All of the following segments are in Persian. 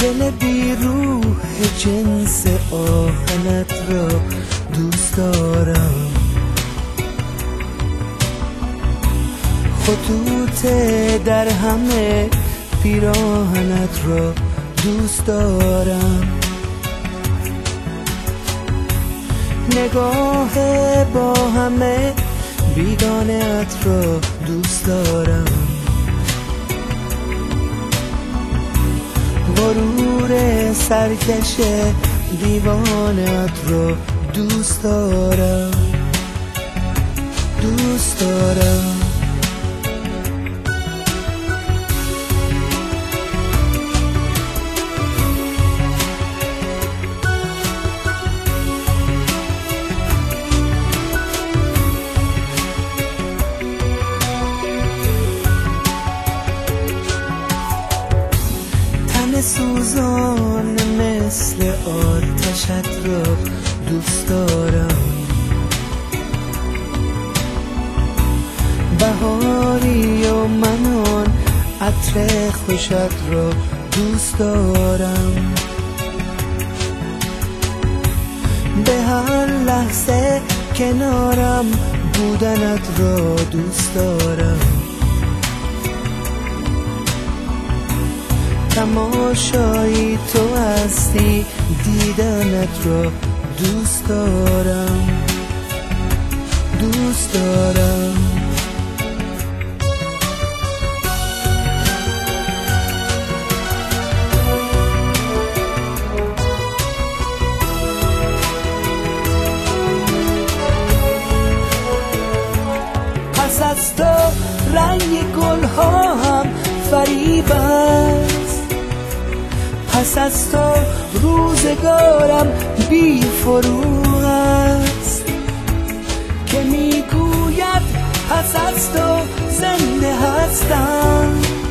دل بی روح جنس آهنت را دوست دارم، خطوط در همه پیراهنت را دوست دارم، نگاه با همه بیگانه‌ات را دوست دارم، غرور سرکش دیوانه‌ات را دوست دارم، دوست دارم. سوزان مثل آتشت را دوست دارم، بهاری و من آن عطر خوشت را دوست دارم، به هر لحظه کنارم بودنت را دوست دارم، تماشایی تو هستی دیدنت را دوست دارم، دوست دارم. پس از تو رنگ گلها هم فریب است، پس از تو روزگارم بی فروغ است، که میگوید پس از تو زنده هستم،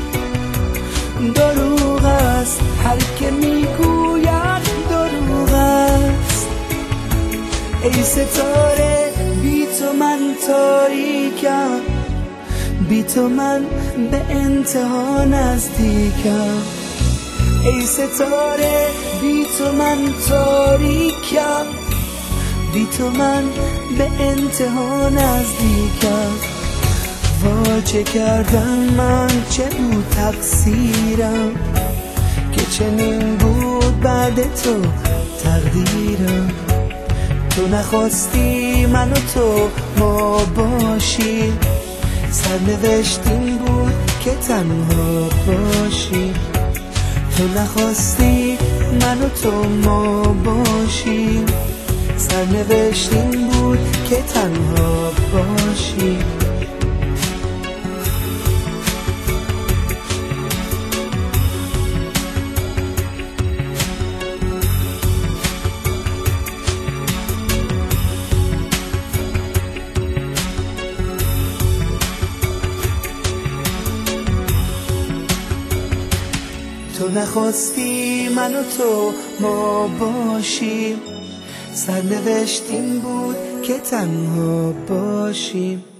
دروغ است هر که میگوید دروغ است. ای ستاره بی تو من تاریکم، بی تو من به انتها نزدیکم، ای ستاره بی تو من تاریکم، بی تو من به انتها نزدیکم. وا چه کردم من، چه بود تقصیرم که چنین بود بعد تو تقدیرم. تو نخواستی من و تو ما باشیم، سرنوشت این بود که تنها باشیم. تو نخواستی من و تو ما باشیم، سرنوشت این بود که تنها باشیم. تو نخواستی من و تو ما باشیم، سرنوشت این بود که تنها باشیم.